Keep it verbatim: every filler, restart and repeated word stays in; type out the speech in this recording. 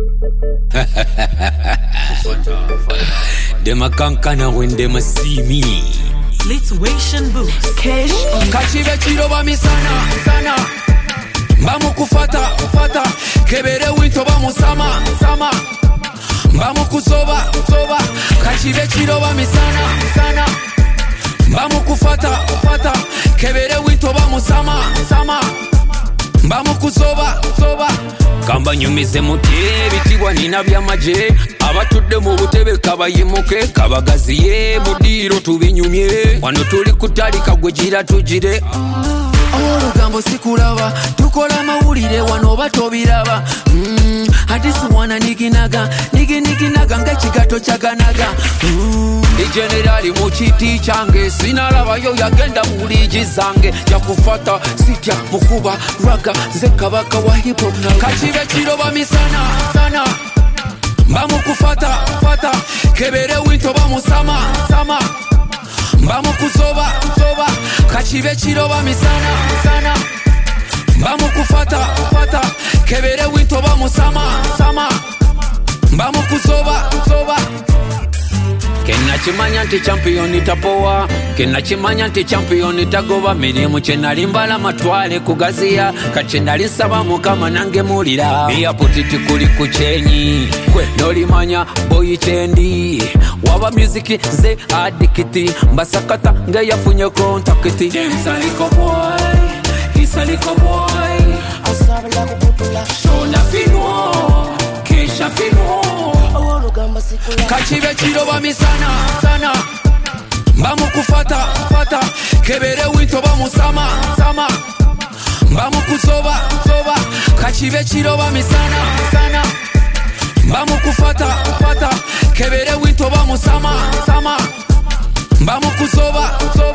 Them a kankana when them a see me. Lituation boost. Cash. Kachibe chiroba mi sana, sana. Bamu kufata, kufata. Kebere winto bamu sama, sama. Bamu kusoba, soba. Kachibe chiroba mi sana, sana. Bamu kufata, kufata. Kebere winto bamu sama, sama. Bamu kusoba, soba. Kamba nyumize mutie bitibwa nina byamaje abatudde mu butebe kabayimuke kabagaziye mudiro tubinyumye wano tuli kutalika gwegira tujire Olugambo sikulaba tukola mawulire wano batobiraba mm, hadisi wana niginaga nigi niginaga ng'ekigato kyaganaga mm. Generali muchiti change sinalaba yo yagenda muliji zange yakufata sitya mukuba raga ze kabaka wa hip hop na kachibe chiroba misana sana bamu kufata fata kebere winto bamu sama sama bamu kusoba soba kachibe chiroba misana sana bamu kufata fata kebere winto bamu sama sama bamu kusoba soba Kena chimanya nti champion itapowa Kena chimanya nti champion itagoba Mirimu chenali mbala matwale kugazia Kachendali saba mukama nange mulira Mia putiti kuli kuchenyi Noli manya boyi chendi Waba muziki ze adikiti Mbasakata nge yafunye kontakiti Demsaliko boy Isaliko boy Asabla kubutula Shona finwo Kesha finwo Kachibe chiroba misana sana Bamu kufata fata Kebere winto bamu sama sama Bamu kusoba soba Kachibe chiroba misana sana Bamu kufata fata Kebere winto bamu sama sama Bamu kusoba soba